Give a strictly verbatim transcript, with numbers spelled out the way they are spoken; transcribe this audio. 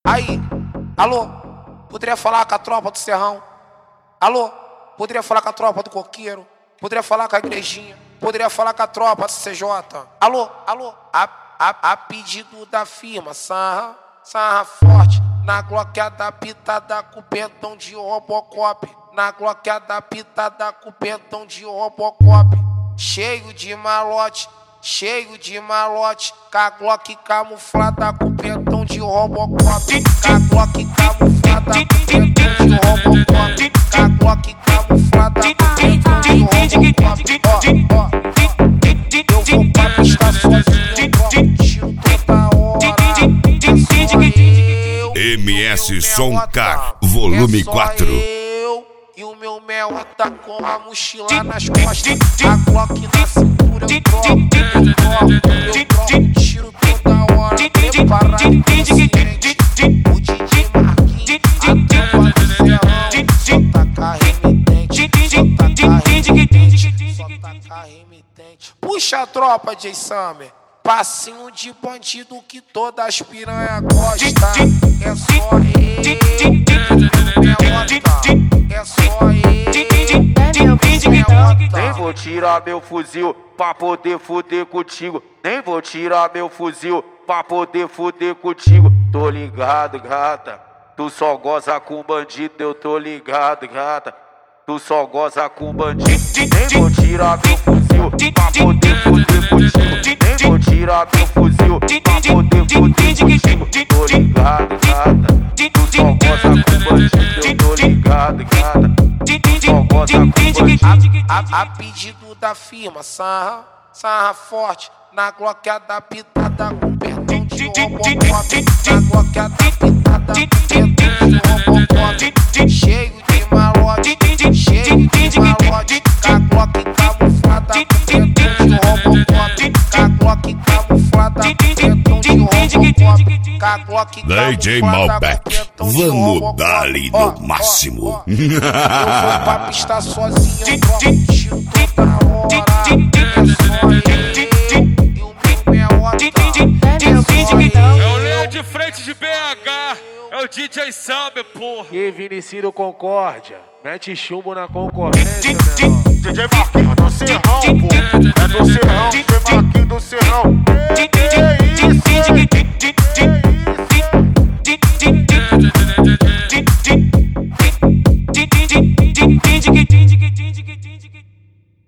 Aí, alô, poderia falar com a tropa do Serrão? Alô, poderia falar com a tropa do Coqueiro? Poderia falar com a igrejinha? Poderia falar com a tropa do C J? Alô, alô, a, a, a pedido da firma, sarra, sarra forte. Na gloqueada pitada com pentão de Robocop. Na gloqueada pitada com pentão de Robocop. Cheio de malote, cheio de malote. Com a Glock camuflada com pentão de Robocop. Com a Glock camuflada com pentão de Robocop. Com a Glock camuflada com pentão de Robocop. Ó, ó, ó. Eu vou pra pista sozinho, troco tiro toda hora. É só eu. M S Soncar, volume quatro. Eu e o meu mel tá com a mochila nas costas. A Glock na cintura, eu troco, eu troco, eu troco tiro toda hora. Preparado, consciente. O D J Marquinhos, a tropa do Serrão. Só taca remitente, só taca remitente, só taca remitente. Puxa a tropa, J Summer. Passinho de bandido que todas as piranha gosta. É só eu, é outra. É só eu, nem vou tirar meu fuzil pra poder fuder contigo. Nem vou tirar meu fuzil pra poder fuder contigo. Tô ligado, gata. Tu só goza com bandido, eu tô ligado, gata. Tu só goza com bandido. Nem vou tirar meu fuzil pra poder fuder contigo. Nem vou tirar meu fuzil pra poder fuder contigo. Tô ligado, gata. Tu só goza com bandido, eu tô ligado, gata. Tu só goza com bandido. A, a, a pedido da firma, sarra, sarra forte. Na gloqueada pitada com perdão de Robocop. Na gloqueada pitada com perdão de Robocop. Cheio de malote, cheio de malote. Com a Glock camuflada com perdão de Robocop. Com a Glock camuflada com perdão de Robocop. Com a Glock D J Malbec, vamos dar-lhe no máximo. Eu vou pra pista sozinho, eu troco tiro toda hora. É só eu. É o Leão de frente de B H, é o D J Summer, porra. E Vinicido Concórdia, mete chumbo na concorrência, meu irmão. D J Marquinhos do Serrão, pô. É do